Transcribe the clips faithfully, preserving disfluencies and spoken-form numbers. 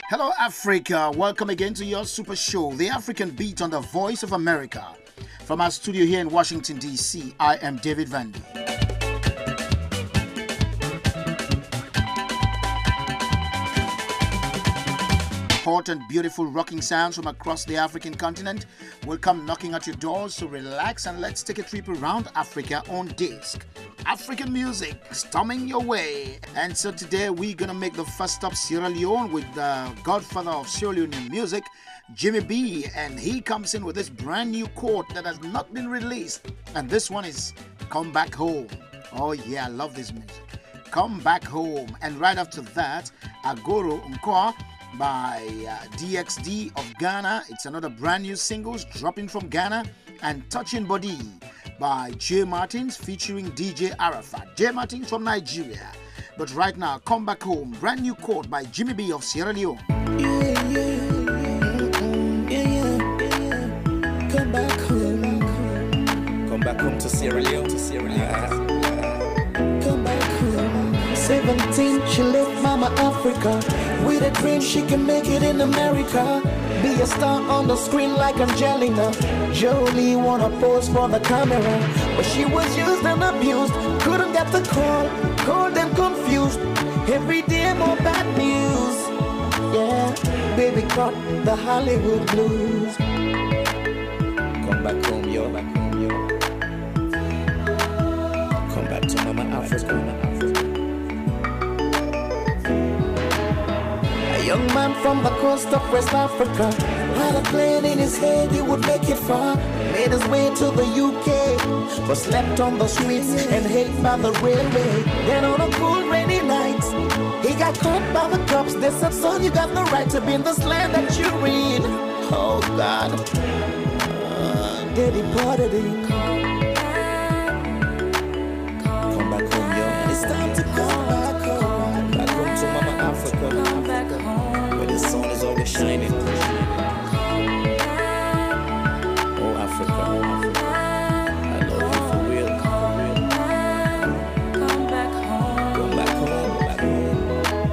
Hello, Africa. Welcome again to your super show, The African Beat on the Voice of America. From our studio here in Washington, D C, I am David Vandy. Hot and beautiful rocking sounds from across the African continent will come knocking at your doors, so relax and let's take a trip around Africa on disc. African music storming your way. And so today we're gonna make the first stop Sierra Leone with the godfather of Sierra Leonean music, Jimmy B, and he comes in with this brand new chord that has not been released, and this one is Come Back Home. Oh yeah, I love this music. Come Back Home. And right after that, Agoro Nkoa by uh, D X D of Ghana. It's another brand new singles dropping from Ghana. And Touching Body by Jay Martins featuring D J Arafat. Jay Martins from Nigeria. But right now, Come Back Home, brand new chord by Jimmy B of Sierra Leone. Yeah, yeah, yeah, yeah, yeah. Come back home. Come back home to Sierra Leone, to Sierra Leone. Come back home. seventeen, she left Mama Africa with a dream she can make it in America. Be a star on the screen like Angelina Jolie. Wanna pose for the camera, but she was used and abused. Couldn't get the call, cold and confused. Every day more bad news. Yeah, baby caught the Hollywood blues. Come back home, yo. Back home, yo. Come back to Mama Africa. A young man from the coast of West Africa had a plan in his head he would make it far. Made his way to the U K, but slept on the streets and hate by the railway. Then on a cool rainy night, he got caught by the cops. They said, son, you got the right to be in this land that you're in. Oh God, uh, they deported him. Come back home, yo. It's time to come back home. Back home to Mama Africa. Come back home. Where the sun is always shining. Oh Africa, oh Africa, I love you for real. Come back home. Come back home, back home.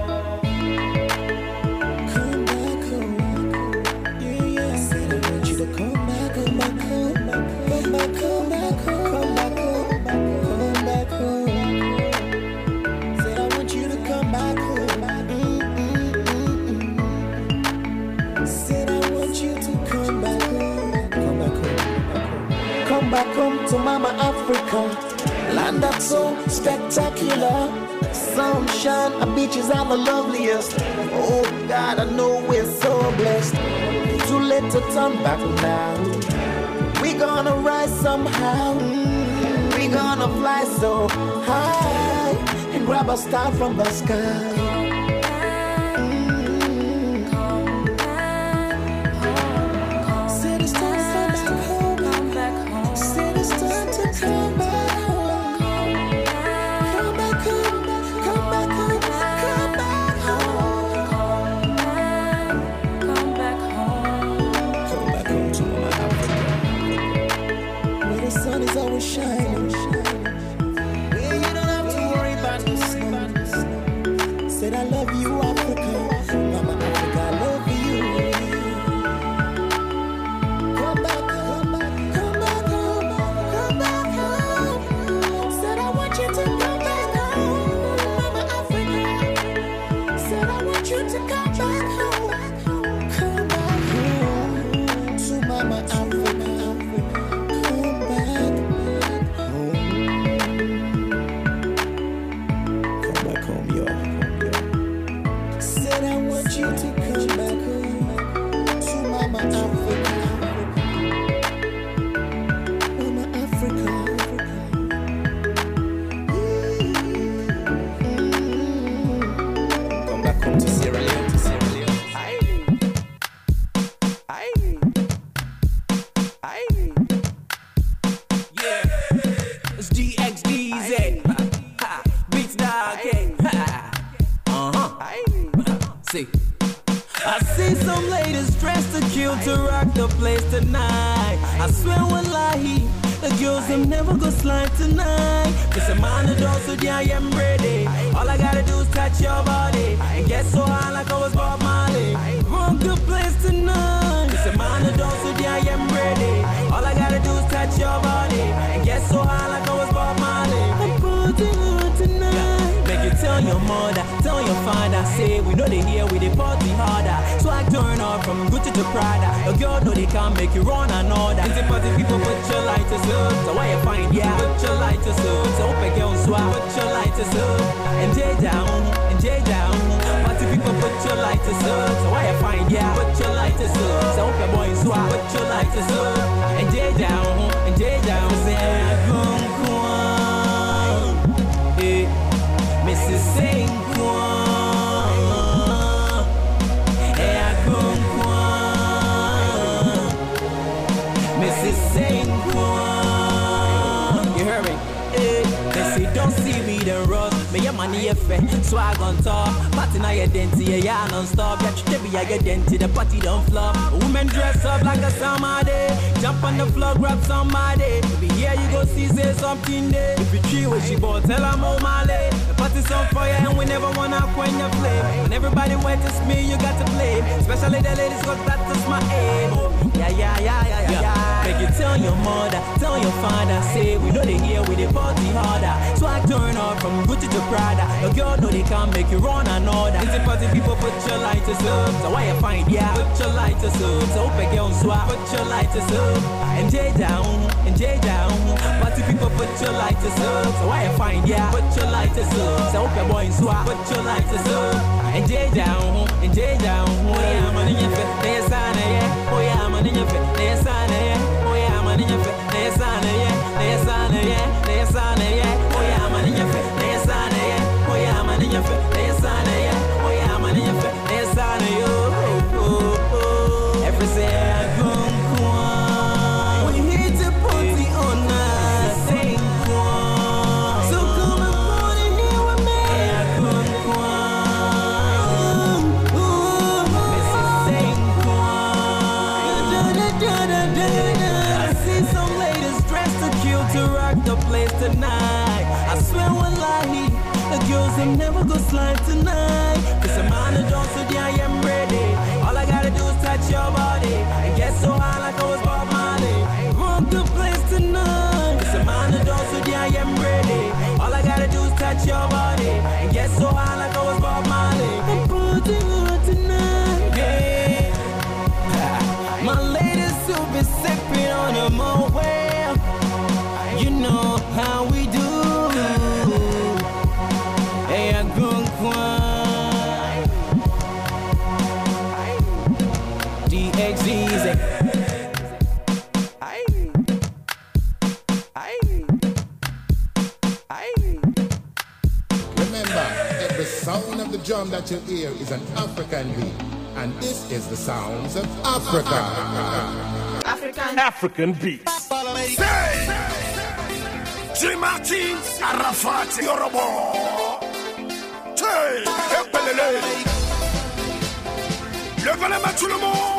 Come back home. Yeah, yeah. I said I want you to come back, come back home. Come back, come back home. Come back home. Come back home. Said I want you to come back home. Mm-mm-mm-mm. Said I want you to come back home. Come back home. Come back home to Mama Africa, land that's so spectacular. Sunshine, our beaches are the loveliest. Oh God, I know we're so blessed. Too late to turn back now. We gonna rise somehow. Mm, we gonna fly so high and grab a star from the sky. Shining, yeah, you don't have to worry about the sun. Said I love you, Africa, Mama Africa, I love you. Come back, come back, come back home, come back home. Said I want you to come back home, Mama Africa. Said I want you to come back home, come back home to Mama Africa. I see some ladies dressed to kill to rock the place tonight. I swear wallahi, the girls them never go slide tonight. Cause I'm on the door, so yeah, I am ready. All I gotta do is touch your body and get so high like I was Bob Marley. your father, say we know they here with the party harder. So I turn up from Gucci to Prada. A girl know they can't make you run another. It's the party people put your lighters up. So why you find yeah? Put your lighters up. So hope a girl swap. Put your lighters up. And J down, and J down. Party people put your lighters up. So why you find yeah? Put your lighters up. So hope your boy swap. Put your lighters up. And J down, and J down. Say come come. Hey, Missus Saint don't see me the road, me your money effect, swag on top, party na your denti, yeah, non-stop, yeah, should be your denti, the party don't flop, women dress up like a summer day, jump on the floor, grab somebody, be here you go see, say something there, if you cheat with she bought, tell them oh my lay, the party's on fire and we never wanna quench your flame, when everybody went to me, you got to play, especially the ladies, cause that is my aim, yeah, yeah, yeah, yeah, yeah, yeah. Make you tell your mother, tell your father, say we know they here with the party harder, so I turn up from Gucci to Prada. A girl know they can't make you run another. It's the party people put your lighters up. So why you find yeah? Put your lighters up. So hope a girl swap. Put your lighters up. And J down, and J down. Party people put your lighters up. So why you find yeah? Put your lighters up. So hope your boy swap. Put your lighters up. And J down, and J down. Oh yeah, man in your face, there's Sana yeah. Oh yeah, man in your face, there's Sana yeah. Oh yeah, man in your face, there's Sana yeah. There's Sana yeah, there's Sana yeah. Oh yeah, man in your face, there's Sana yeah. Oh yeah, man in your face, there's Sana yeah. Oh yeah, man in your face, there's Sana yo. Every say I come come. We hit the party on night. Sing come. So come and party here with me. I come come. Missus Sing come. I see some ladies dressed to kill to rock the place tonight. I swear wallahi, the girls them never go slide tonight. Cause a man who don't so I am ready. All I gotta do is touch your body and get so high like I was Bob Marley. Rock the place tonight. Cause a man who don't so I am ready. All I gotta do is touch your body and get so high like I was Bob Marley. I'm putting on tonight, yeah. My ladies will be sipping on a more way. You know how we do. Hey, I'm going D X easy. Remember, every sound of the drum that you hear is an African beat. And this is the sounds of Africa. African African beats. J. Martin, Arafat, Yorobo. Hey, Epelele. Levez les mains tout le monde.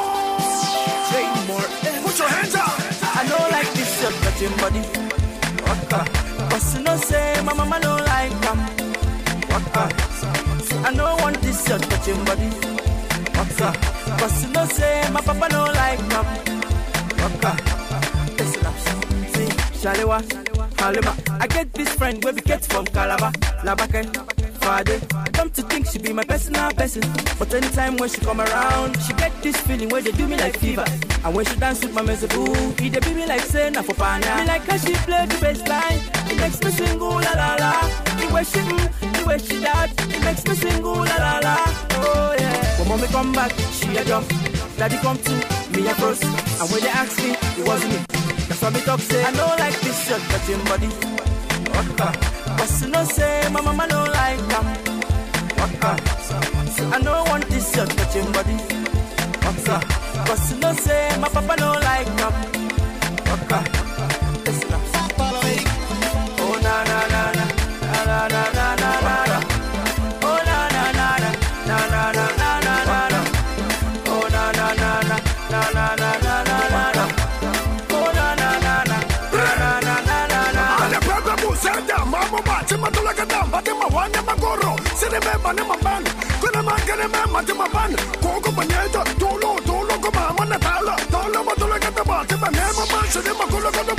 Put your hands up. I know like this shirt touching body. Waka. But you know say my mama don't like them. Waka. I know want this shirt touching body. Waka. But you know say my papa don't like them. Waka. Listen up. See, Shalewa. Halima. I get this friend where we get from Calabar, Labake, Fade. Come to think she be my personal person, but anytime when she come around, she get this feeling where they do me like fever. And when she dance with my mezeboo, he they be me like Sena for Pana. Me like how she play the bass line, it makes me sing ooh la la la. The way she mm, the way she that, it makes me sing ooh la la la. Oh yeah. When mommy come back, she a jump. Daddy come to me a first, and when they ask me, it wasn't me. That's why me talk say I know like this shirt touching body. Waka. But you know say my mama don't like them. Waka. I don't want this shirt touching body. Waka. But you know say my papa don't like them. Waka. Listen up. Oh na na na na na na na na na. Oh na na na na na na na na na na. Oh na na na na na na na na na na.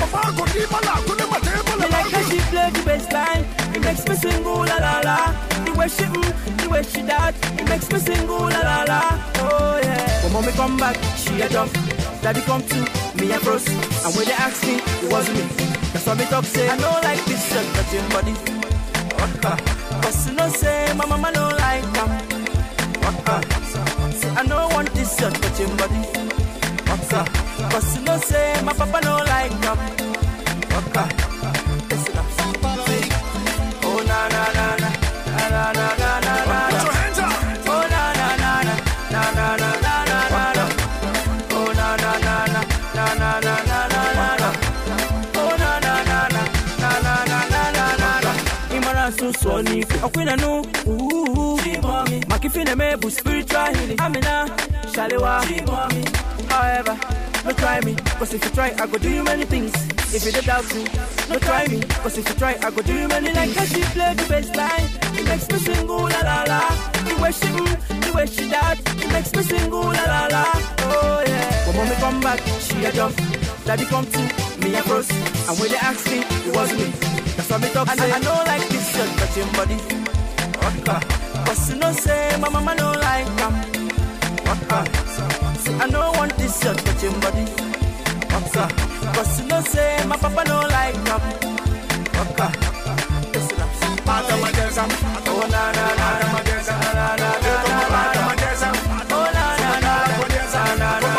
Me like how she play the bass line, it makes me sing ooh la la la. The way she mm, the way she that, it makes me sing ooh la la la. Oh yeah. When mommy come back, she a jump. Daddy come to me a froze. And when they ask me, it wasn't me. That's why me talk say I don't like this shirt touching body. Waka. Cause you know say my mama don't like them. Waka. Say I don't want this shirt touching body. Waka. Cause you know say my papa don't like them. Waka. Listen up. Oh na na na na na na na na na. Put your hands up. Oh na na na na na na na na na. Oh na na na na na na na na na. Oh na na na na na na na na na. Imara so so ni okwina no. Ooh. Makifine mebu spiritual healing. Amina Shalewa. However, no try me, cause if you try, I go do you many things. If you don't doubt me, no try me, cause if you try, I go do you many. Like how she play the bass line, it makes me sing ooh la la la. The way she mm, the way she that, it makes me sing ooh la la la. Oh yeah. When mommy come back, she a jump. Daddy come to me a froze. And when they ask me, it wasn't me. That's why me talk say I don't like this shirt touching body. Waka. Cause you know say my mama don't like them. Waka. I don't want this shirt touching body. Waka. Cause you know say my papa don't like them. Waka. Listen up. Oh na na na na na na na na. Oh na na na na na na na na.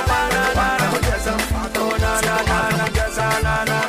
Oh na na na na na na na na.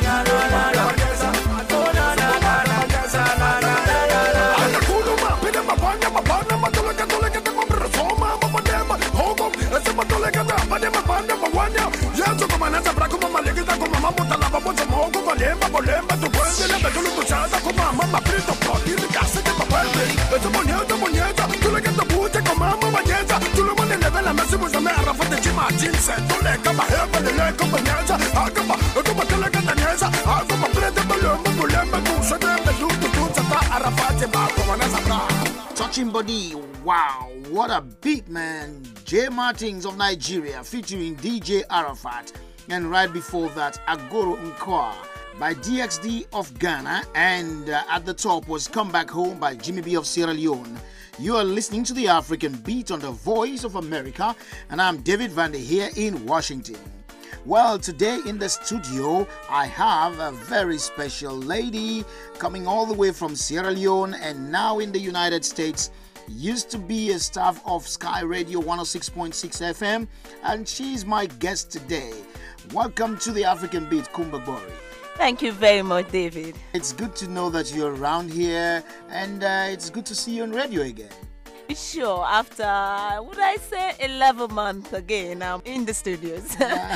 Oh na na na na na na na. Anda kulo ma, pide ma panya ma panya ma tole ka tole ka tengo resoma ma padema. Hogo, ese ma tole ka da padema panya ma wanya. Ya to como na sabra como malegi da como mambo tala babo to mogo valema volema tu puente le beto lu tuchada como mamma prito poti de casa de papel. Beto bonita bonita, tu le que te pute como mamma bañeta. Tu lo mane le vela mesi pues me arrafa de chima jinse. Tu le cama heba de le como niaza. Acaba, como te le que niaza. Acaba prende volema volema tu se de belu tu tu ta arrafa de ba como na sabra. Touching Body, wow, what a beat, man. J Martins of Nigeria featuring D J Arafat, and right before that, Agoro Nkwa by D X D of Ghana, and uh, at the top was Come Back Home by Jimmy B of Sierra Leone. You are listening to the African Beat on the Voice of America, and I'm David Vander here in Washington. Well, today in the studio, I have a very special lady coming all the way from Sierra Leone and now in the United States. Used to be a staff of Sky Radio one oh six point six F M, and she's my guest today. Welcome to the African Beat, Kumba Bori. Thank you very much, David. It's good to know that you're around here, and uh, it's good to see you on radio again. Sure, after, would I say, eleven months again, I'm in the studios.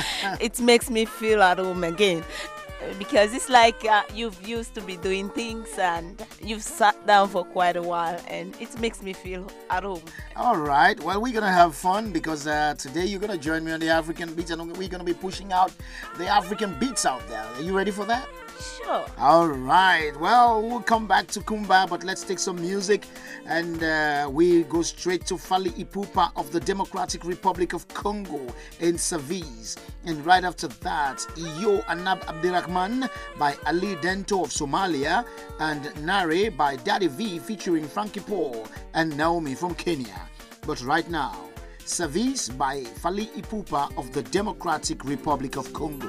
It makes me feel at home again. Because it's like uh, you've used to be doing things and you've sat down for quite a while, and it makes me feel at home. All right. Well, we're going to have fun because uh, today you're going to join me on the African Beats, and we're going to be pushing out the African Beats out there. Are you ready for that? Sure. All right. Well, we'll come back to Kumba, but let's take some music, and uh, we go straight to Fally Ipupa of the Democratic Republic of Congo in Service. And right after that, Iyo Anab Abdirahman by Ali Dento of Somalia, and Nare by Daddy V featuring Frankie Paul and Naomi from Kenya. But right now, Service by Fally Ipupa of the Democratic Republic of Congo.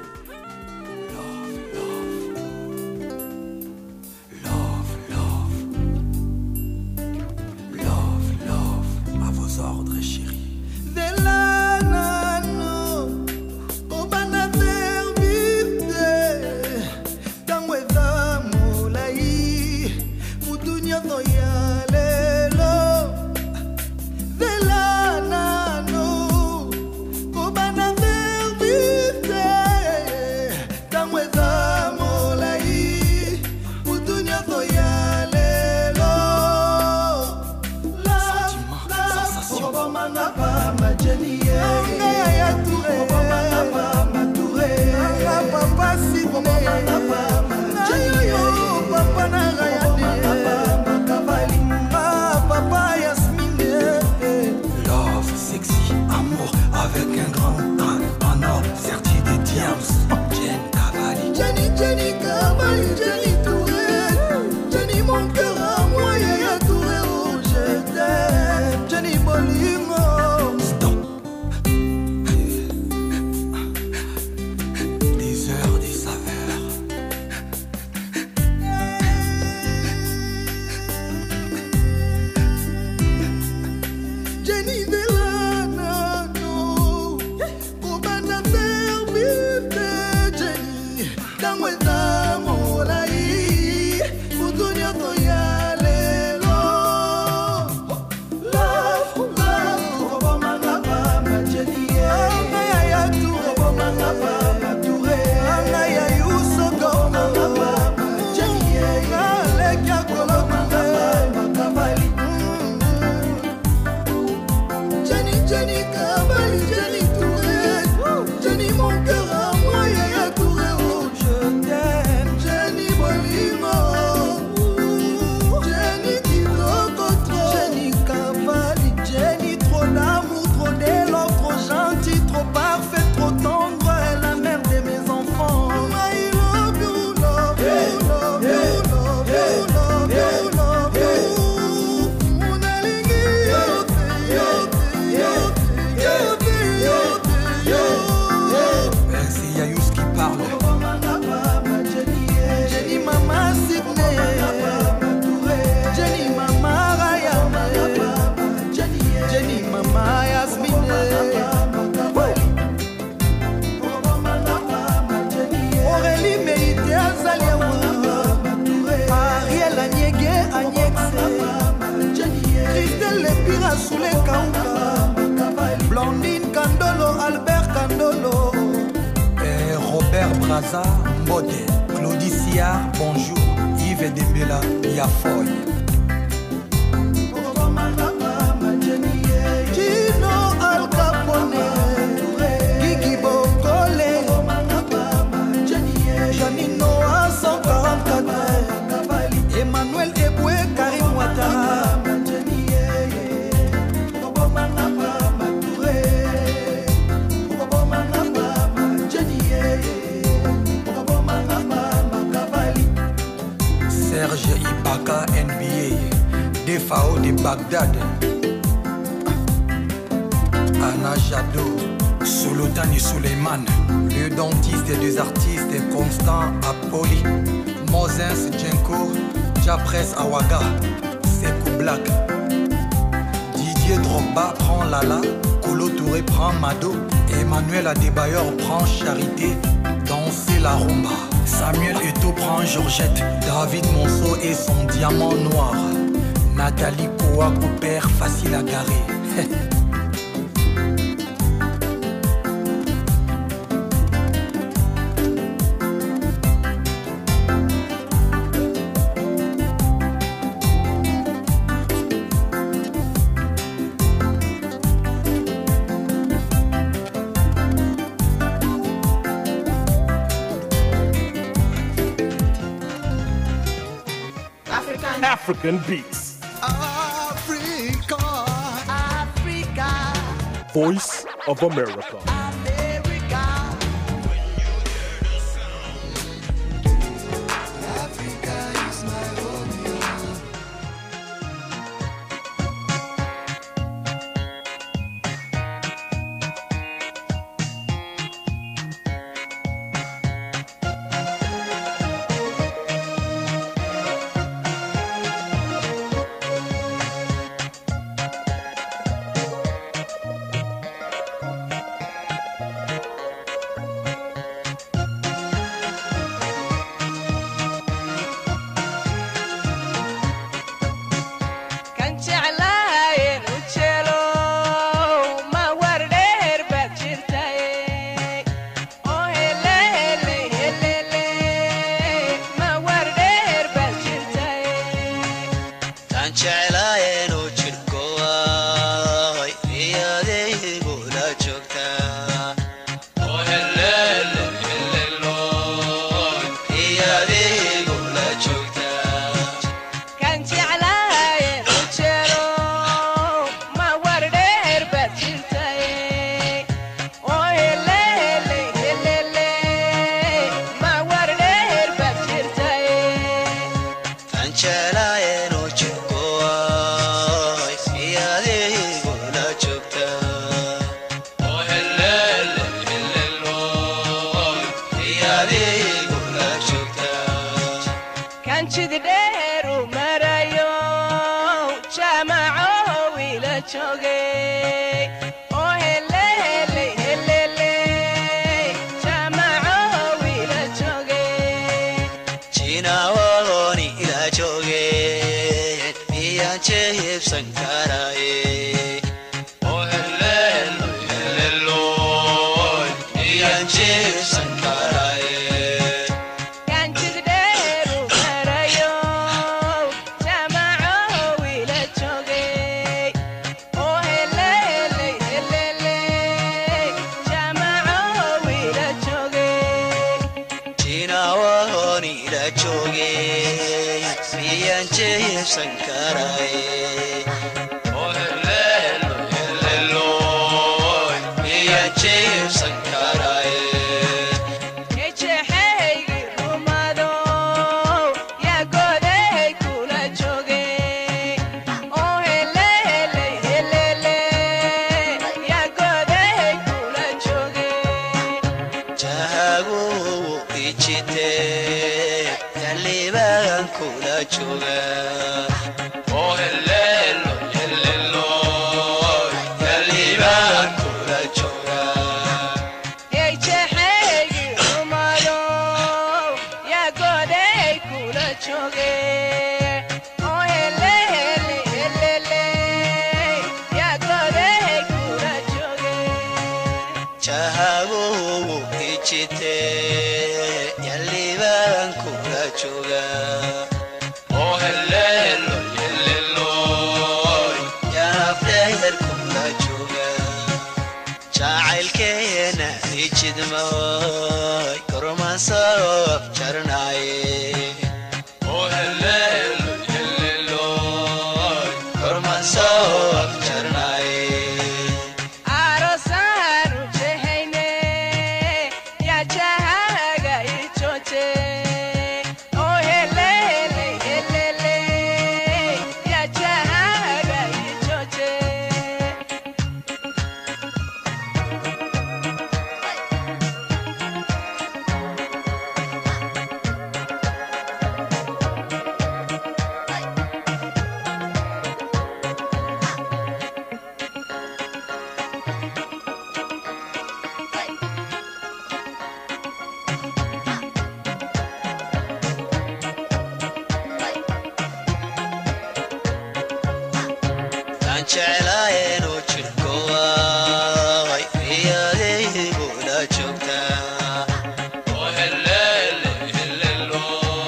Ordre chéri. Jenny Touré, Jenny mon cœur à moi, Yaya Touré, oh, Pira Soule Kauka, Blondine Kandolo, Albert Kandolo, et Robert Braza, Mbode, Claudie Siard, bonjour, Yves Dembela, Yafoy. Gino Al Capone, Gigi Bokole, Janino à cent quarante-quatre, Emmanuel Eboué, Karim Ouattara, Serge Ibaka, N B A, Defao de Bagdad, Anna Jadot, Solotani Suleiman, le dentiste des deux artistes Constant Apoli, Moses Djenko, Japres Awaga, Sekou Black, Didier Drogba prend Lala, Kolo Touré prend Mado, Emmanuel Adebayor prend Charité, danser la rumba. Samuel Eto'o prend Georgette, David Monceau et son diamant noir, Nathalie Kouakou père facile à garer. African beats. Africa, Africa, Voice of America. Kula chuga, oh hele. dheer kula jooga jacaylkeena ijidmay kormaan soo afjarnaaye oo helelo helelo kormaan soo afjarnaaye arosaru jehayne ya jahaga ichoche oh helele helele ya jahaga ichoche jeclaayeen oo jirkooy riyadaygu la joogtaa oo helele helelo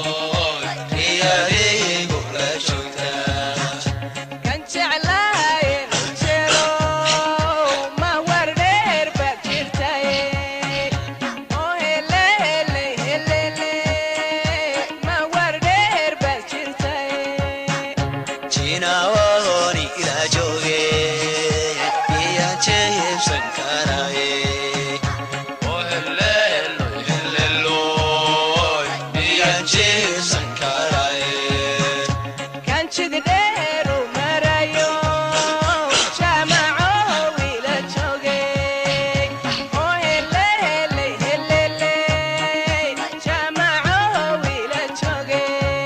riyadaygu la joogtaa kan jeclaayeen jelo ma wardheer baad jirtaye oo helele helele ma wardheer baad jirtaye jinaawani ila jooge iyaan jeebsan karaaye oo helelo helelo iyaan jeebsan karaaye kan jidheeru marayo jamaco wila jooge oo helele helele jamaco wila jooge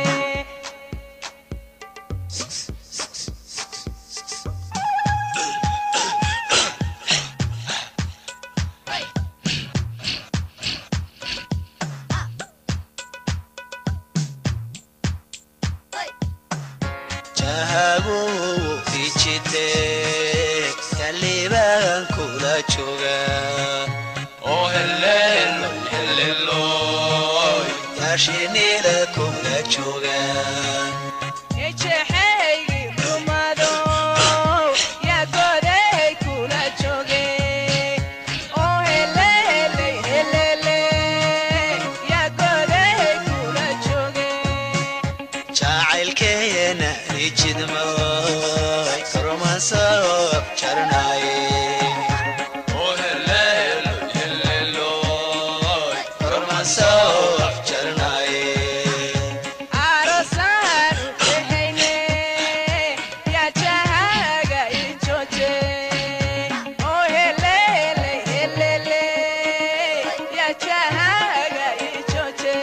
jahabu ijide kaliban kula jooga oo helelo helelo yashinila kula jooga ejehaygi rumado ya goday kula jooge oo helele helele ya goday kula jooge jacaylkeena ijidmay kormaan soo afjarnaaye oo helelo helelo kormaan soo afjarnaaye arosaru jehayne ya jahaga ichoche oo helele helele ya jahaga ichoche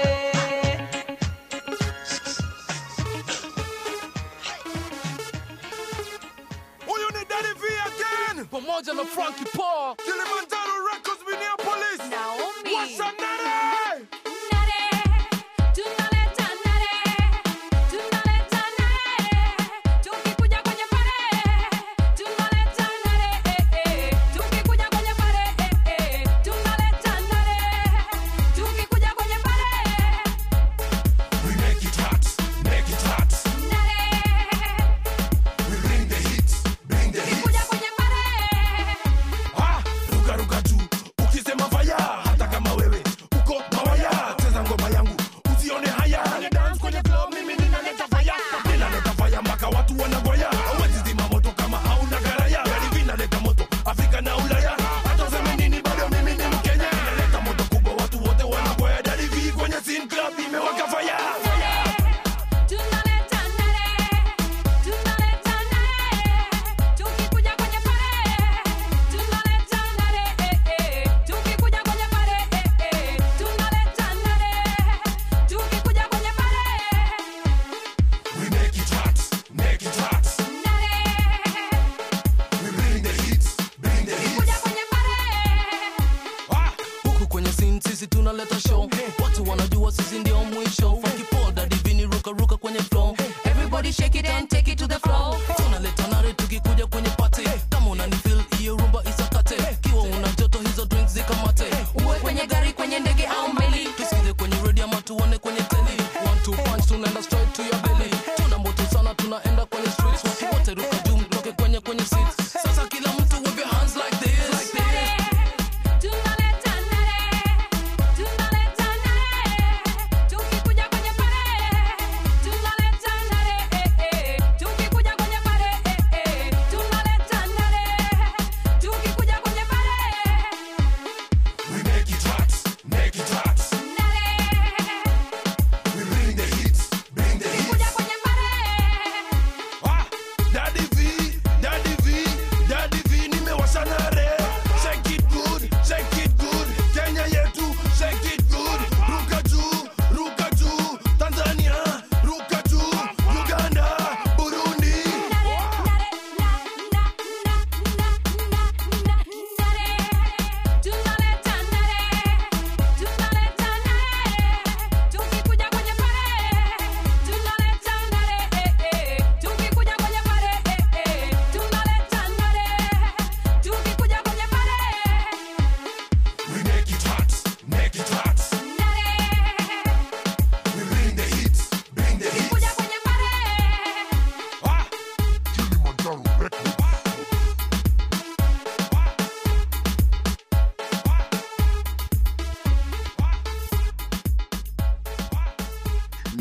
Huyu ni Daddy V again. Pamoja na Frankie Paul. Kilimanjaro Records, Minneapolis. Naomi. What's up, Nare? We make it hot, make it hot. We bring the heat, bring the heat. Ah, ruka ruka tu, ukisema fire, hata kama wewe uko mawaya, cheza ngoma yangu, usione haya. Kwenye dance kwenye club, mimi ninaleta fire, ninaleta fire mpaka watu wanagoya. Hauwezi zima moto kama hauna garaya. Gari vinaleta moto Afrika na Ulaya, hata useme nini bado mimi ni Mkenya. Ninaleta moto kubwa, watu wote wanagoya. Daddy V kwenye scene club imewaka fire. We make it hot, make it hot. We bring the heat, bring the heat. Ah, huku kwenye scene sisi tunaleta show. Watu wanajua sisi ndio mwisho. Frankie Paul, Daddy Vini, ruka ruka kwenye flow. Everybody shake it and take it to the floor. Tunaleta nare tukikuja kwenye party. Kama unanifeel hiyo rumba isakate. Kiwa una joto hizo drinks zikamate. Uwe kwenye gari, kwenye ndege au meli. Tusikize kwenye radio ama tuone kwenye teli. One two punch tunaenda straight to your belly. Tuna moto sana tunaenda kwenye streets. Watu wote ruka juu mtoke kwenye kwenye seats.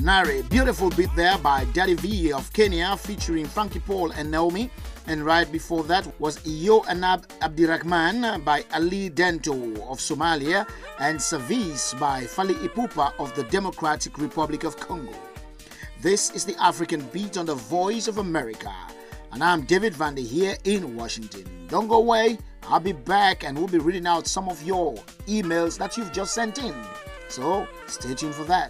Nare. Beautiful beat there by Daddy V of Kenya featuring Frankie Paul and Naomi. And right before that was Iyo Anab Abdirahman by Ali Dento of Somalia and Savis by Fally Ipupa of the Democratic Republic of Congo. This is the African Beat on the Voice of America. And I'm David Vandy here in Washington. Don't go away. I'll be back and we'll be reading out some of your emails that you've just sent in. So stay tuned for that.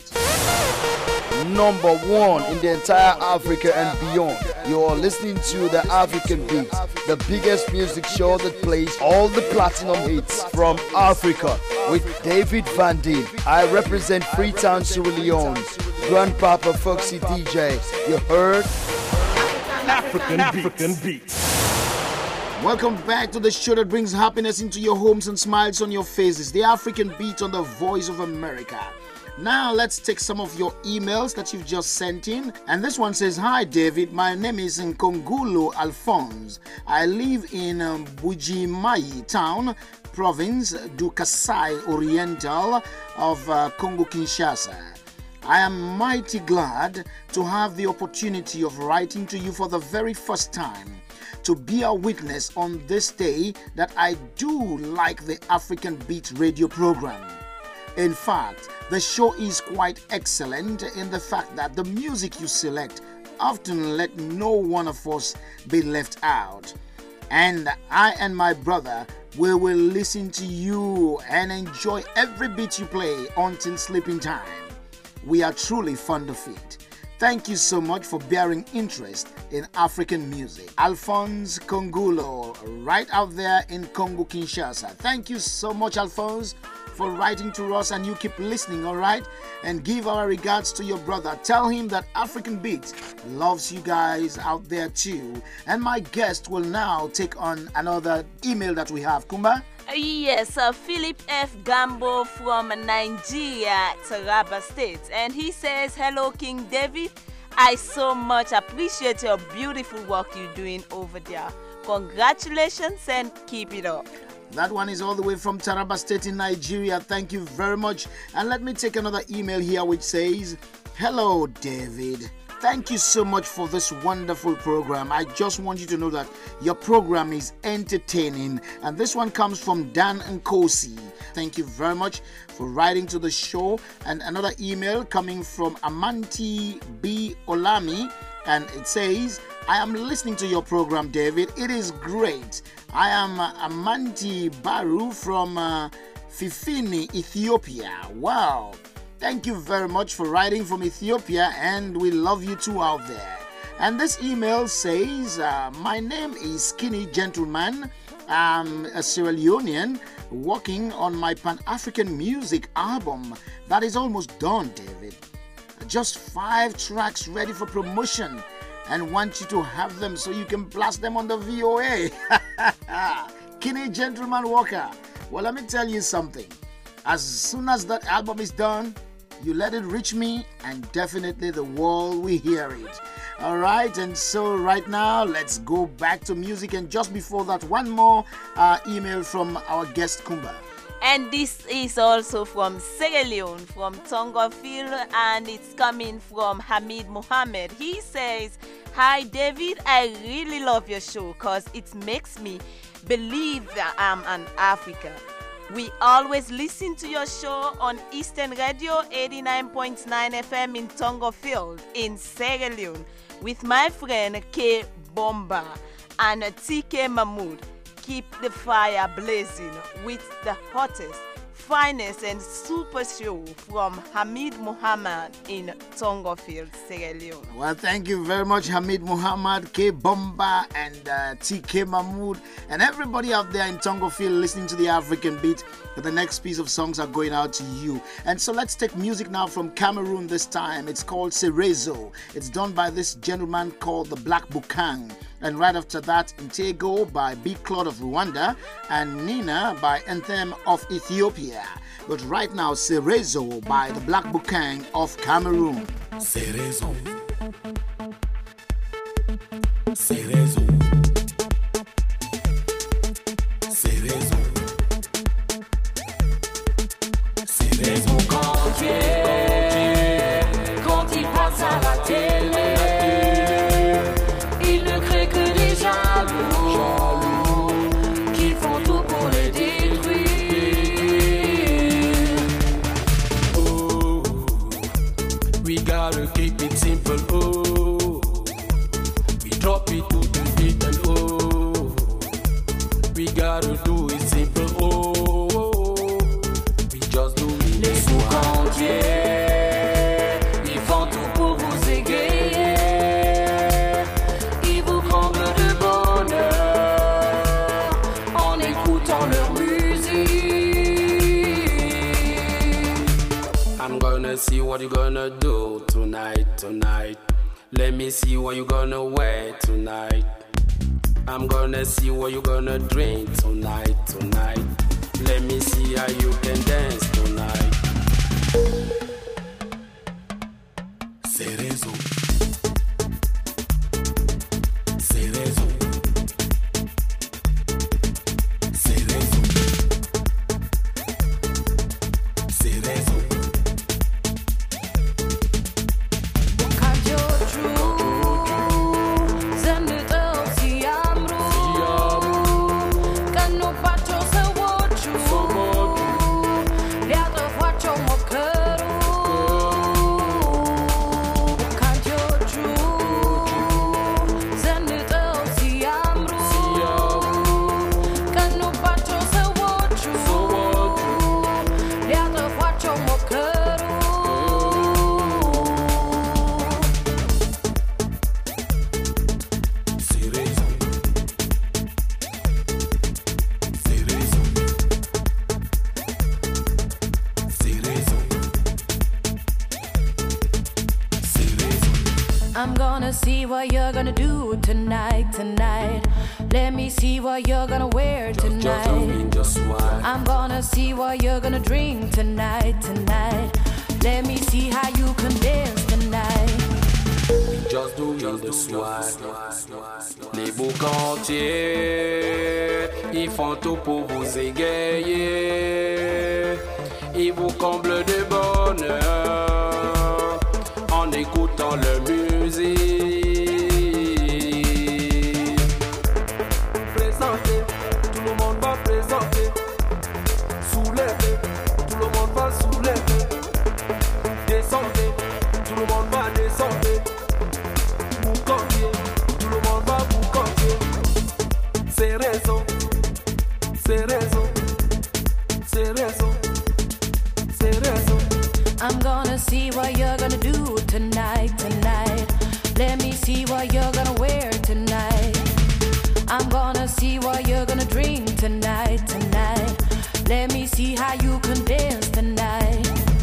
Number one in the entire Africa and beyond. You're listening to the African Beat, the biggest music show that plays all the platinum hits from Africa with David Van Dien. I represent Freetown, Sierra Leone. Grandpapa Foxy D J. You heard? African, African Beats. Welcome back to the show that brings happiness into your homes and smiles on your faces. The African Beat on the Voice of America. Now let's take some of your emails that you've just sent in. And this one says, "Hi David, my name is Nkongulu Alphonse. I live in um, Bujimai town, province du Kasai Oriental of uh, Congo Kinshasa. I am mighty glad to have the opportunity of writing to you for the very first time, to be a witness on this day that I do like the African Beat radio program. In fact, the show is quite excellent in the fact that the music you select often let no one of us be left out. And I and my brother, we will listen to you and enjoy every beat you play until sleeping time. We are truly fond of it. Thank you so much for bearing interest in African music." Alphonse Kongulo, right out there in Congo Kinshasa. Thank you so much, Alphonse, for writing to us, and you keep listening, all right? And give our regards to your brother. Tell him that African Beat loves you guys out there too. And my guest will now take on another email that we have. Kumba? Yes, uh, Philip F. Gambo from Nigeria, Taraba State. And he says, "Hello, King David. I so much appreciate your beautiful work you're doing over there. Congratulations and keep it up." That one is all the way from Taraba State in Nigeria. Thank you very much. And let me take another email here which says, "Hello, David. Thank you so much for this wonderful program. I just want you to know that your program is entertaining." And this one comes from Dan Nkosi. Thank you very much for writing to the show. And another email coming from Amanti B. Olami. And it says, "I am listening to your program, David. It is great. I am uh, Amanti Baru from uh, Fifini, Ethiopia. Wow. Thank you very much for writing from Ethiopia, and we love you too out there." And this email says, uh, "My name is Skinny Gentleman. I'm a Sierra Leonean working on my Pan-African music album that is almost done, David. Just five tracks ready for promotion, and want you to have them so you can blast them on the V O A. Skinny Gentleman Walker. Well, let me tell you something. As soon as that album is done, you let it reach me, and definitely the world will hear it. All right, and so right now, let's go back to music. And just before that, one more uh, email from our guest, Kumba. And this is also from Sierra Leone, from Tongofield, and it's coming from Hamid Mohammed. He says, "Hi, David. I really love your show because it makes me believe that I'm an African. We always listen to your show on Eastern Radio eighty-nine point nine F M in Tongofield in Sierra Leone with my friend K. Bomba and T K Mahmoud. Keep the fire blazing with the hottest, finest and super show from Hamid Muhammad in Tongofield, Sierra Leone." Well, thank you very much, Hamid Muhammad, K. Bomba, and uh, T K Mahmoud, and everybody out there in Tongofield listening to the African Beat. The next piece of songs are going out to you. And so let's take music now from Cameroon this time. It's called Cerezo. It's done by this gentleman called the Black Bukang. And right after that, Intego by Big Claude of Rwanda and Nina by Anthem of Ethiopia. But right now, Cerezo by the Black Bukang of Cameroon. Cerezo. Cerezo. Cerezo. Cerezo quand tu es, quand il gotta do is simple. Oh, oh, oh. We just do it. Les sous-cantiers, ils font tout pour vous égayer. Ils vous comblent de bonheur en écoutant leur musique. I'm gonna see what you gonna do tonight, tonight. Let me see what you gonna wear tonight. I'm gonna see what you gonna drink tonight, tonight. Let me see how you can dance tonight. Cerezo. Cerezo. Cerezo. Cerezo. I'm gonna see what you're gonna do tonight, tonight. Let me see what you're gonna wear tonight. I'm gonna see what you're gonna drink tonight, tonight. Let me see how you can dance tonight. Just do it the swag. Les beaux cantiers, ils font tout pour vous égayer. Ils vous comblent de bonheur en écoutant leur musique. Présentez, tout le monde va présenter. Soulevez, tout le monde va soulever. Descendez, tout le monde va descendre. Vous campiez, tout le monde va vous campier. C'est raison, c'est raison, c'est raison, c'est raison. I'm gonna see what you're gonna do tonight, tonight. Let me see what you're gonna wear tonight. I'm gonna see what you're gonna drink tonight, tonight. Let me see how you can dance tonight.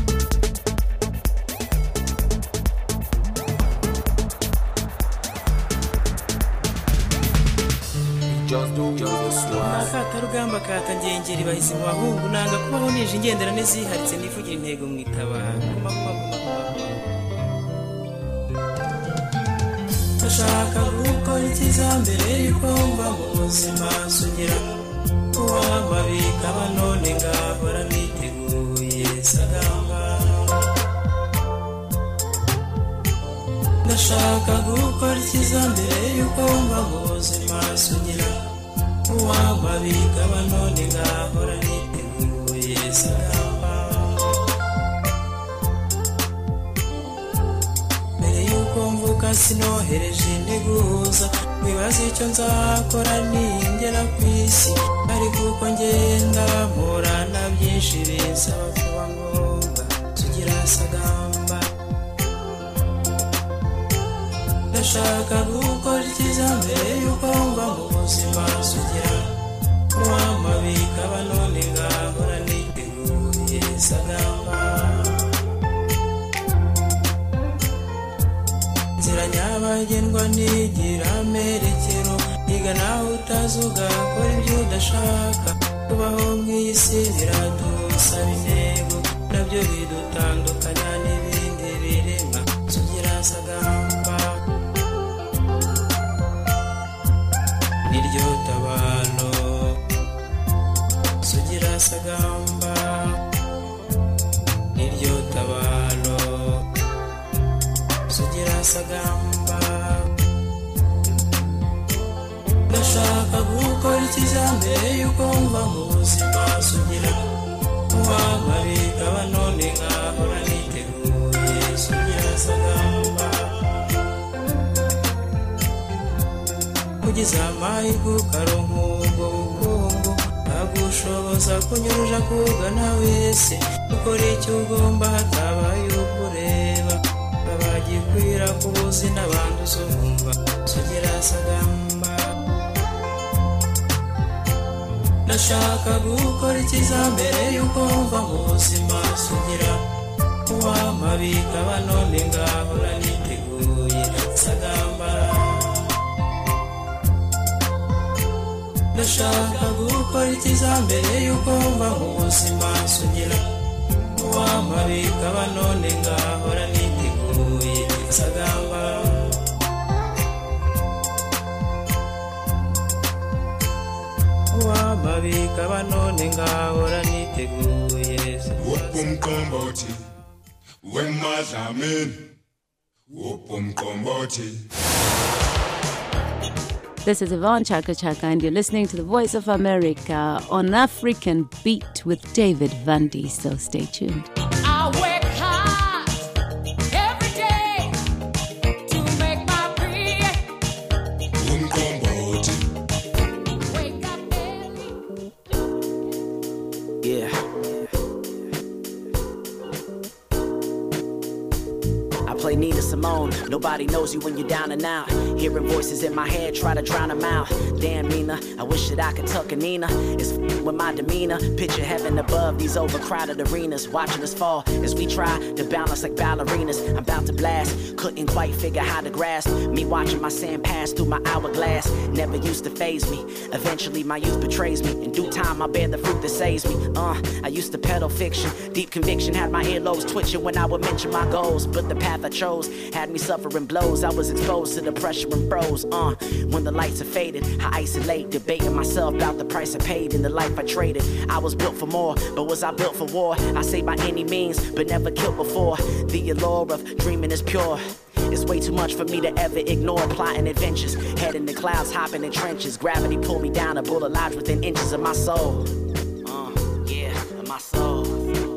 Just do your swag. Akatarugamba katangengeri bahise mu bahungu nanga kubaho nije ingenderane ziharitse nivugira intego mwitabara. Ndashaka gukora ikizambere yuko mba mu buzima sugira uwababika banone ngahora niteguye sagamba. Ndashaka gukora ikizambere yuko mba mu buzima sugira uwababika banone ngahora niteguye sagamba. Mbere yuko mvuka sinohereje integuza wibaza icyo nzakora ningera ku isi ariko uko ngenda mpura na byinshi bisaba kuba ngombwa sugira sagamba. Ndashaka gukora ikizambere yuko mba mu buzima sugira uwamabika banone ngahora niteguye sagamba. Nzira nyabagendwa nigira amerekero iga nawe utazuga kora ibyo udashaka kubaho mw'isi biradusaba intego nabyo bidutandukanya n'ibindi birema sugira sagamba. Niryo tabano sugira sagamba. Niryo tabano sugira sagamba. Ndashaka gukora ikizambere yuko mva mu buzima sugira uwababika banone ngahora niteguye sugira sagamba. Ugize amahirwe ukaronka ubwo bukungu uza kunyurusha kugana wese ukora icyo ugomba hatabaye ukureba babagikwira kubuzi n'abandi uzumva sugira sagamba ndashaka gukora ikiza mbere yuko mva mu buzima sugira uwamabika banone ngahora niteguye sagamba ndashaka gukora ikiza mbere yuko mva mu buzima sugira uwamabika banone ngahora niteguye sagamba uwamabika banone ngahora niteguye Upumkomboti wemadlamen Upumkomboti. This is Yvonne Chaka Chaka, and you're listening to the Voice of America on African Beat with David Vandi. So stay tuned. I work hard every day to make my bread. Wake up early. Yeah. I play Nina Simone. Nobody knows you when you're down and out. Hearing voices in my head, try to drown them out. Damn, Nina, I wish that I could tuck a Nina. It's f- with my demeanor. Picture heaven above these overcrowded arenas. Watching us fall as we try to balance like ballerinas. I'm about to blast. Couldn't quite figure how to grasp. Me watching my sand pass through my hourglass. Never used to faze me. Eventually my youth betrays me. In due time I bear the fruit that saves me. Uh, I used to peddle fiction. Deep conviction had my earlobes twitching when I would mention my goals. But the path I chose had me suffering blows. I was exposed to the pressure and froze. Uh, when the lights are faded, I isolate, debating myself about the price I paid and the life I traded. I was built for more, but was I built for war? I say by any means, but never killed before. The allure of dreaming is pure. It's way too much for me to ever ignore. Plotting adventures, head in the clouds, hopping in trenches. Gravity pulled me down, a bullet lodged within inches of my soul. Uh, yeah, of my soul.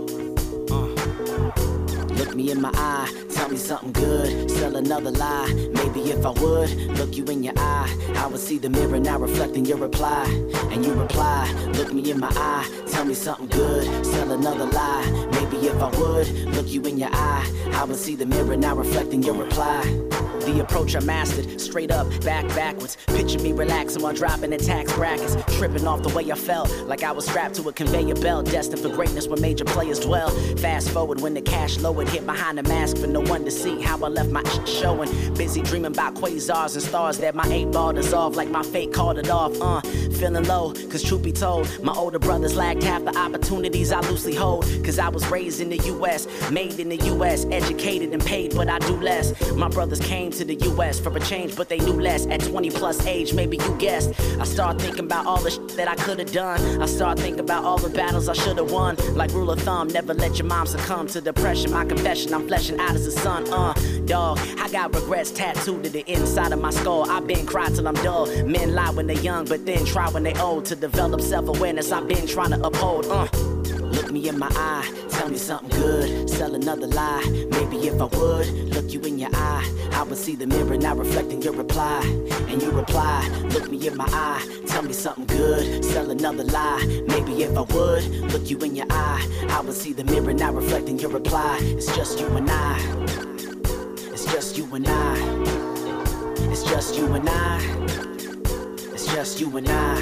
Look me in my eye, tell me something good, sell another lie. Maybe if I would, look you in your eye, I would see the mirror now reflecting your reply. And you reply, look me in my eye, tell me something good, sell another lie. Maybe if I would, look you in your eye, I would see the mirror now reflecting your reply. The approach I mastered, straight up, back backwards. Picture me relaxing while dropping in tax brackets. Tripping off the way I felt, like I was strapped to a conveyor belt. Destined for greatness where major players dwell. Fast forward when the cash lowered, hid behind the mask for no one to see how I left my sh- showing. Busy dreaming about quasars and stars that my eight ball dissolved, like my fate called it off. Uh, feeling low, cause truth be told, my older brothers lacked half the opportunities I loosely hold. Cause I was raised in the U S, made in the U S, educated and paid, but I do less. My brothers came to the U S for a change, but they knew less. At twenty plus age, maybe you guessed, I start thinking about all the shit that I could have done. I start thinking about all the battles I should have won. Like rule of thumb, never let your mom succumb to depression. My confession, I'm fleshing out as a son. Uh, dog, I got regrets tattooed to the inside of my skull. I've been cried till I'm dull. Men lie when they're young, but then try when they're old. To develop self-awareness, I've been trying to uphold. Uh, look me in my eye, tell me something good, sell another lie. Maybe if I would, look you in your eye, I would see the mirror now reflecting your reply. And you reply, look me in my eye, tell me something good, sell another lie. Maybe if I would, look you in your eye, I would see the mirror now reflecting your reply. It's just you and I. It's just you and I. It's just you and I. It's just you and I.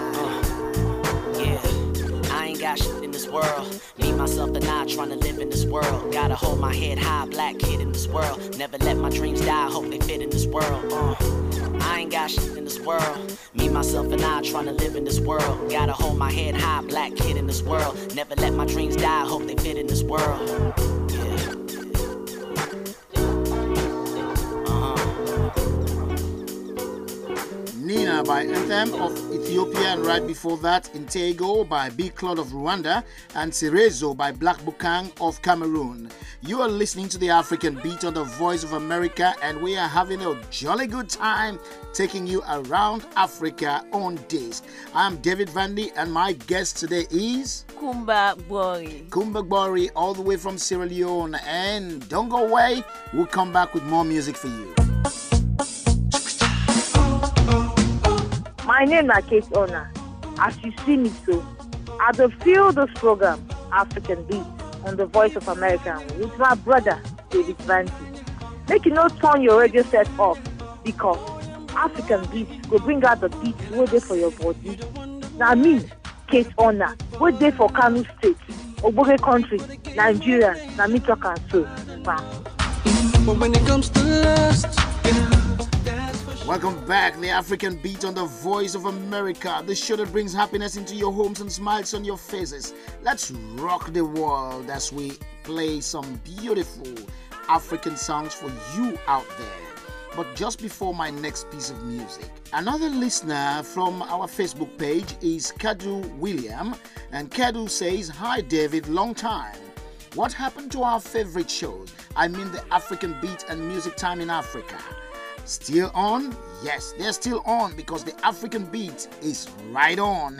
Uh, yeah, I ain't got shit in this world. Me, myself, and I trying to live in this world. Gotta hold my head high, black kid in this world. Never let my dreams die, hope they fit in this world. Uh, I ain't got shit in this world. Me, myself, and I trying to live in this world. Gotta hold my head high, black kid in this world. Never let my dreams die, hope they fit in this world. Yeah. Nina by Anthem of Ethiopia, and right before that Intego by Big Claude of Rwanda and Cerezo by Black Bukang of Cameroon. You are listening to the African Beat on the Voice of America, and we are having a jolly good time taking you around Africa on disc. I'm David Vandi, and my guest today is Kumba Gbori. Kumba Gbori, all the way from Sierra Leone. And don't go away, we'll come back with more music for you. My name is Kate Ona. As you see me so, I will feel this program, African Beat, on the Voice of America with my brother, David Vandy. Make you not turn your radio set off because African Beat will bring out the beat waiting for your body. Now me, Kate Honor, waiting for Kano State, Oboge Country, Nigeria, now me talk and so. But when it comes to lust, welcome back, the African Beat on the Voice of America, the show that brings happiness into your homes and smiles on your faces. Let's rock the world as we play some beautiful African songs for you out there. But just before my next piece of music, another listener from our Facebook page is Kedu William, and Kedu says, "Hi David, long time. What happened to our favorite shows? I mean the African Beat and Music Time in Africa. Still on? Yes, they're still on because the African Beat is right on."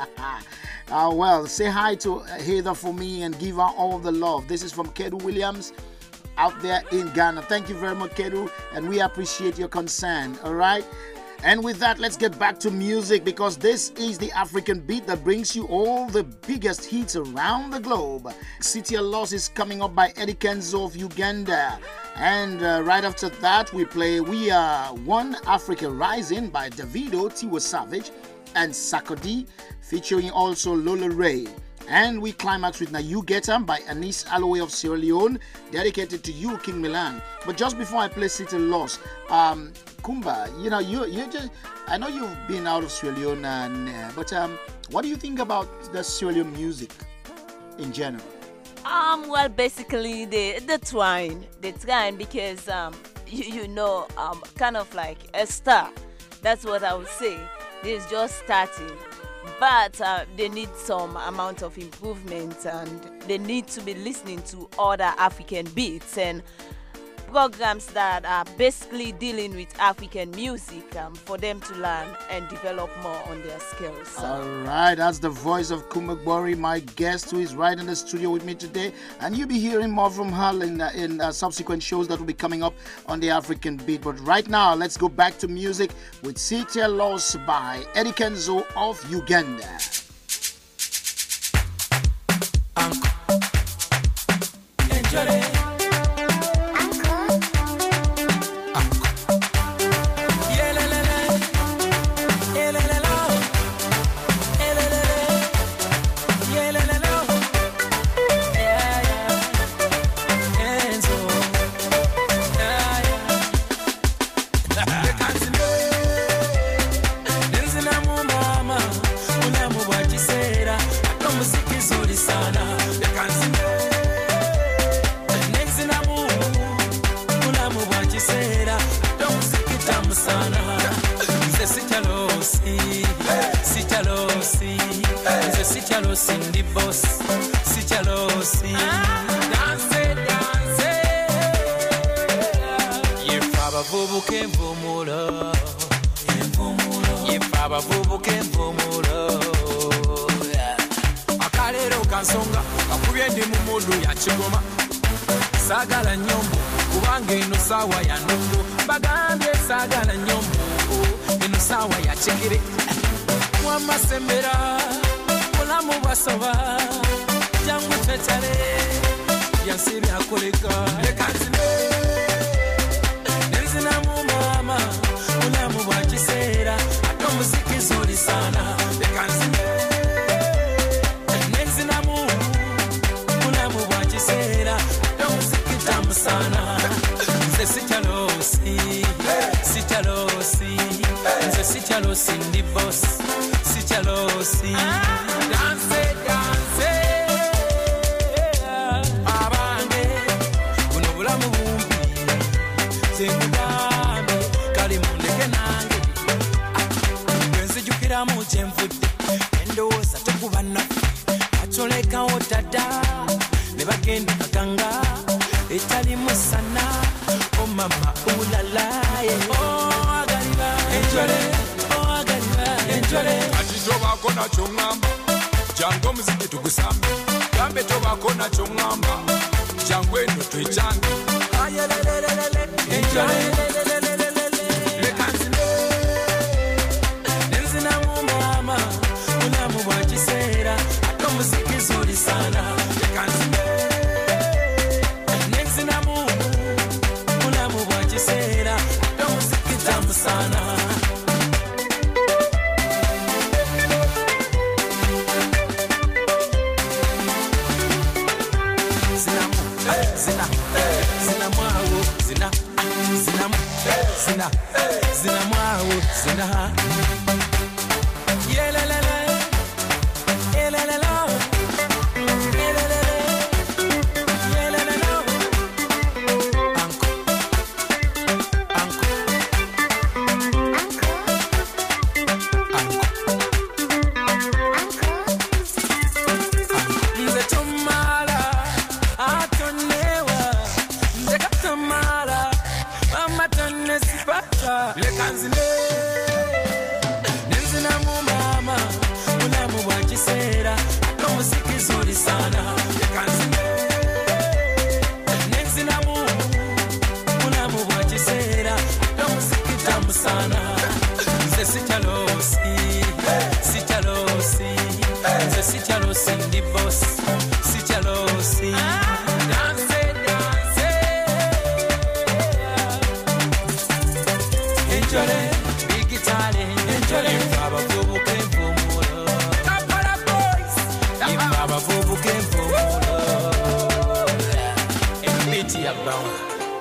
uh, well, say hi to Heather for me and give her all the love. This is from Kedu Williams out there in Ghana. Thank you very much, Kedu, and we appreciate your concern, all right? And with that, let's get back to music because this is the African Beat that brings you all the biggest hits around the globe. City of Loss is coming up by Eddie Kenzo of Uganda. And uh, right after that, we play We Are One Africa Rising by Davido, Tiwa Savage, and Sakodi, featuring also Lola Ray. And we climax with Na You Get 'Em by Anis Alloway of Sierra Leone, dedicated to you, King Milan. But just before I play City Loss, um, Kumba, you know, you you just, I know you've been out of Sierra Leone, and, uh, but um, what do you think about the Sierra Leone music in general? Um, well, basically the the twine, the twine, because um, you, you know, um, kind of like a star. That's what I would say. It's just starting. But uh, they need some amount of improvement, and they need to be listening to other African beats and programs that are basically dealing with African music um, for them to learn and develop more on their skills. So. All right, that's the voice of Kumagbori, my guest, who is right in the studio with me today. And you'll be hearing more from her in, uh, in uh, subsequent shows that will be coming up on the African Beat. But right now, let's go back to music with City Loss by Eddie Kenzo of Uganda. Enjoy it. Cindy boss, si chalosi, dance, dance. Ye faba vubu kemvumulo, ye faba vubu kemvumulo. Akalero kansonga, kakubye ndi mumudu ya chigoma. Sagala nyombo, kubange ino sawa ya nungu. Bagambye sagala nyombo, ino sawa ya chikiri. Wama sembera. Mulamu basoba jangu tetale yansiri akoleka lekanzime nenzina mu mama mulamu bwakisera ato muziki zuri sana lekanzime nenzina mu mulamu bwakisera ato muziki tamu sana nze sichalosi sichalosi nze sichalosi ndi boss sichalosi dance, dance. Abange, kuno bulamu bumbi. Zengugambe, kali mundeke nange. Gwenzijukira mu kyenvudde. Endowooza tekuba naffe. Atolekawo dada. Ne bagenda kaganga. Etali musana. Oh mama, ulala. Oh agalira. Enjole. Oh agalira. Enjole. Atitobako na chongamba. Jango muziki tugusambe. Gambe tobako na chongamba. Jango eno twechange. Ayelelelelele. Enjole. Lekanzime. Nenzina mu mama. Mulamu bwakisera. zina, zina mwawo, zina. Yelelele, yelelele, yelelele, yelelele. Anko, anko, anko. Nze tumala, atonewa, nze katamala, mama tone sipata. Lekanzile, nenzina mu mama, mulamu wa kisera, kamusiki zuri sana. Lekanzile, nenzina mu, mulamu wa kisera, kamusiki tamu sana. Nze sitalosi, sitalosi, nze sitalosi ndi boss, sitalosi. Dance, dance, enjoy, big guitar, enjoy. Baba fubu kempo mulo, Kampala boys. Baba fubu kempo mulo, embiti ya bawa.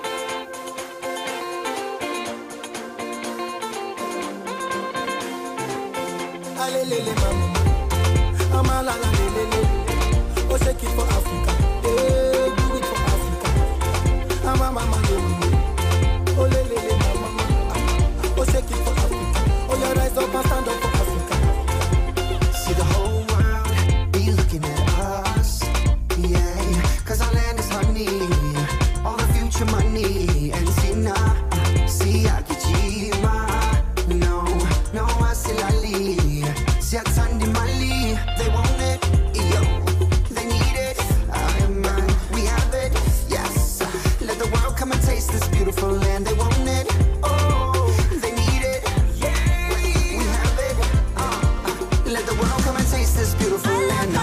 Alelele mama, amala la lelele. Oh, shake it for Africa, eh, do it for Africa. Ama mama lelele, oh lelele mama, ah, oh shake it for Africa. Oh, you rise up and stand up for Africa. See the whole world be looking at us, yeah. Cause our land is honey, all the future money. And see now, see Akijima, no, no Asilali. See Atandi Mali, they want it, yo, they need it. I man, we have it, yes. Let the world come and taste this beautiful land. They want it, oh, they need it, yeah. We have it, uh, let the world come and taste this beautiful land.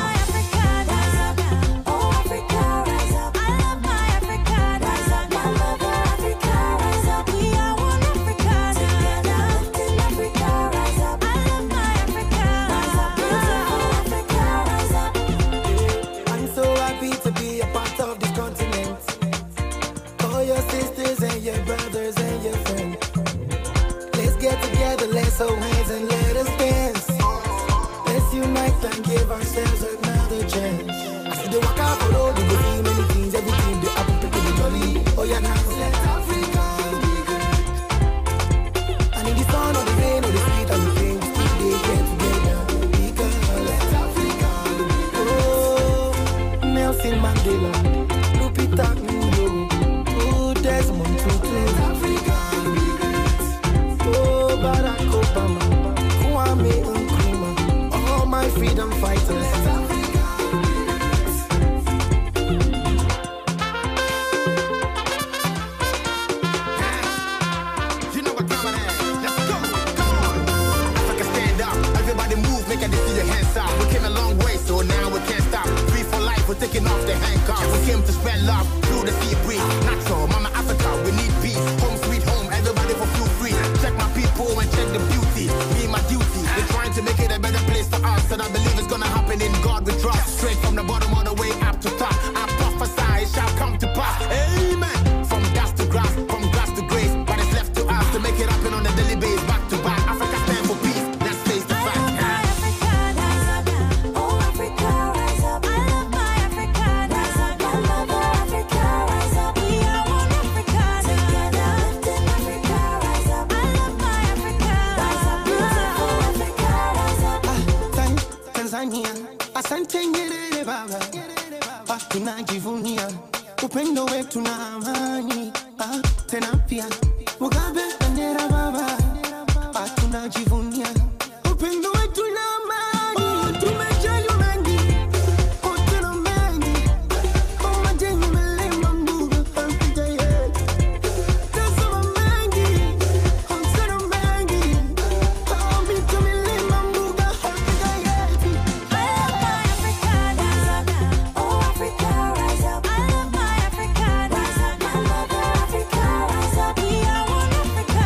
I'm so happy to be a part of this continent. All your sisters and your brothers and your friends. Let's get together, let's hold hands and let us dance. Let's unite and give ourselves another chance. I see the walk out for all the see many things, everything they happen to be jolly. Oh yeah, now let Africa be good. And in the sun or the rain or the sweet and the pain, we still they get together. Because let Africa be good. Oh, Nelson Mandela, Lupita Nyong'o, oh Desmond Tutu, let Africa be good. Oh Barack Obama, Kwame Nkrumah, all my freedom fighters. Let Africa You know what time it is. Let's go. Come on. Africa stand up. Everybody move. Make it see your hands up. We came a long way, so now we can't stop. Free for life. We're taking off the handcuffs. We came to spread love through the sea breeze. Natural, Mama Africa. We need peace. Home sweet home. Everybody for feel free. Check my people and check the beauty. Me and my duty. They're trying to make it a better place for us, and I believe it's gonna happen in God we trust. Straight from the bottom all the way up to top. I prophesy it shall come to pass. Amen. From dust to grass, from grass to grace. But it's left to us to make it happen on a daily basis. Back to back. Africa stand for peace. Let's face the fact. Tanzania, asante Nyerere baba, ah, tunajivunia upendo wetu na amani, ah, tena pia Mugabe bendera baba, ah, tunajivunia upendo wetu na amani. Oh, tumejaliwa mengi, oh, tena mengi, oh, majengo milima mbuga, Afrika yetu. Tazama mengi, oh, tena mengi, oh, mito milima mbuga, Afrika yetu. Oh, Africa, rise up. I love my Africa, rise up. I love Africa, rise up. We are one Africa.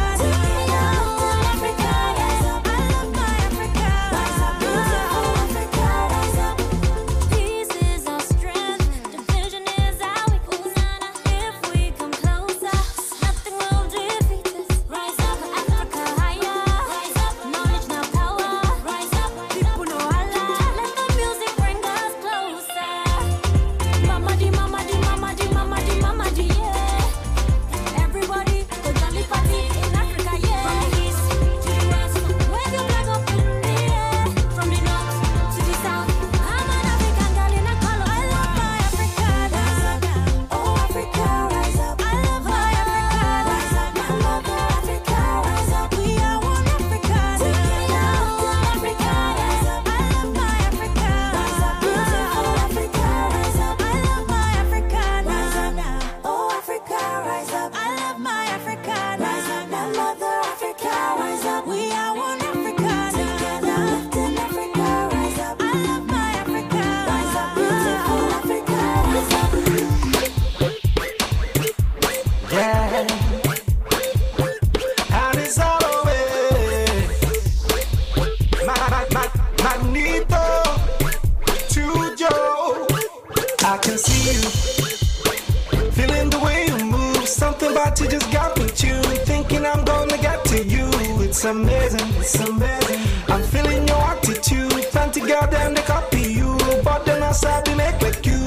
it's amazing, it's amazing. I'm feeling your attitude. Plenty girl them they copy you, but then I sabi make like you.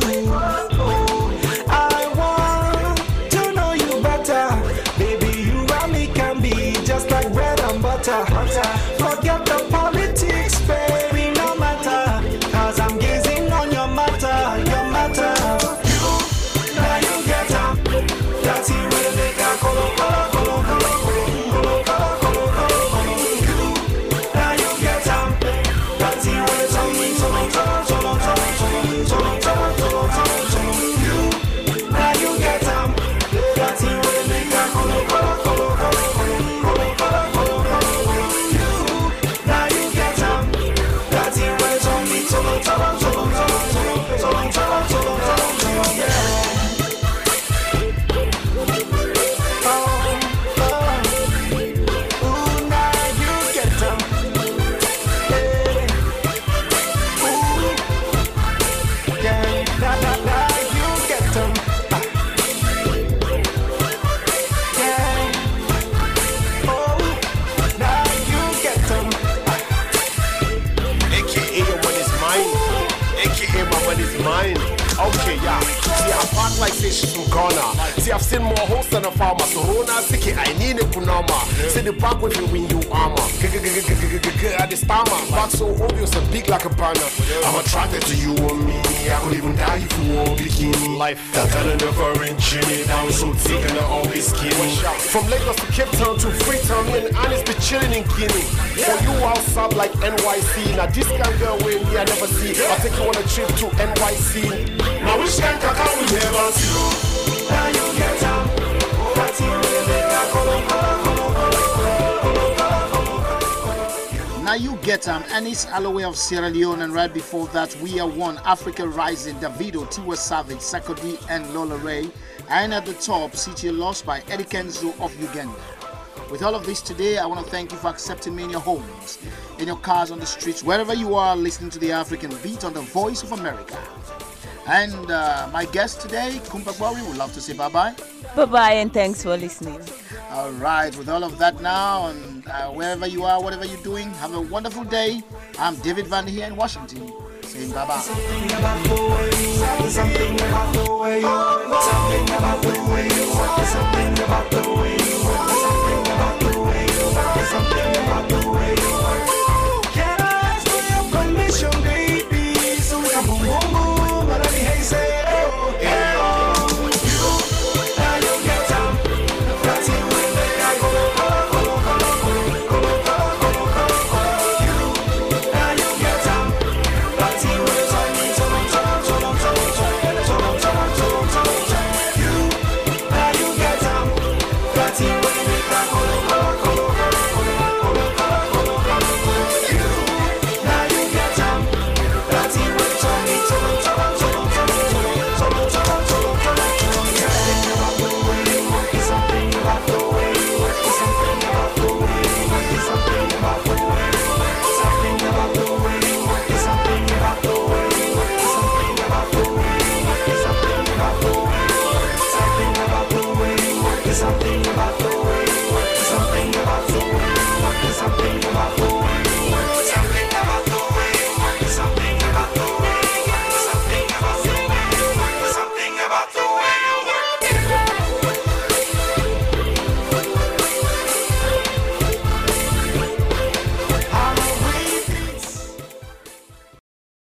I want to know you better, baby. You and me can be just like bread and butter. Forget the politics, baby, no matter. Cause I'm gazing on your matter, your matter. You, now you get up. That's it, really make a color, color, color, color, color, color, color, color, color. You, now you get up. That's it, really tell me, so long, so long, so long, so long, so long, so long, so long, so long, so long, so long. You, now you get up. That's it, really make a color, color, color, color, color, color, color, color, color. You, now you get up. That's it, really tell me, so long, so long, so long, so long, so long, so long, so long, so long, so long, yeah. Okay, yeah. See, I part like say she's from Ghana. See, I've seen more hoes than a farmer. So Rona Siki, I need a Kunama. See the park with you when you armor. At the stammer, back so obvious and big like a banner. I'm attracted to you and me. I could even die if you wore bikini. Life that kind of never Jimmy down so thick and I always skinny. From Lagos to Cape Town to Freetown, me and Anis be chilling in Guinea. For you outside like N Y C. Now this kind of girl way me I never see. I'll take you on a trip to N Y C. Now which kind of cacao we never see? Now you get up. That's it, really make a color, color, color, color, color, color. Now you get um, Anis Alloway of Sierra Leone, and right before that, We Are One, Africa Rising, Davido, Tiwa Savage, Sarkodie, and Lola Ray. And at the top, City Lost by Eddie Kenzo of Uganda. With all of this today, I want to thank you for accepting me in your homes, in your cars, on the streets, wherever you are listening to the African Beat on the Voice of America. And uh, my guest today, Kumpa Gbori, would love to say bye-bye. Bye-bye and thanks for listening. All right, with all of that now, and uh, wherever you are, whatever you're doing, have a wonderful day. I'm David Van here in Washington, saying bye-bye. Something about the way you walk, something about the way you walk, something about the way you walk, something about the